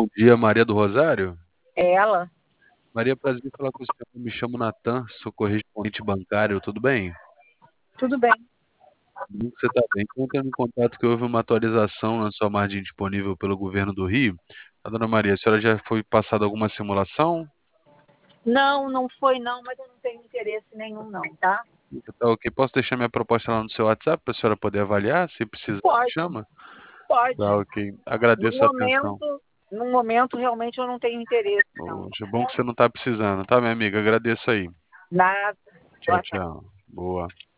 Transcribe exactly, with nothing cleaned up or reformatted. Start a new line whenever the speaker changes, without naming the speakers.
Bom dia, Maria do Rosário.
É ela?
Maria, prazer em falar com você. Eu me chamo Natan, sou correspondente bancário, tudo bem?
Tudo bem.
Como que você está bem? Entrando em contato que houve uma atualização na sua margem disponível pelo governo do Rio. A dona Maria, a senhora já foi passada alguma simulação?
Não, não foi não, mas eu não tenho interesse nenhum não, tá?
Tá ok. Posso deixar minha proposta lá no seu WhatsApp para a senhora poder avaliar? Se precisar, me
Pode,
chama? Tá
pode.
ok.
No
Agradeço a atenção.
momento, no momento realmente eu não tenho interesse não.
Poxa, bom que você não está precisando, tá, minha amiga? Agradeço aí.
Nada.
Tchau,
Boa tarde.
tchau. Boa.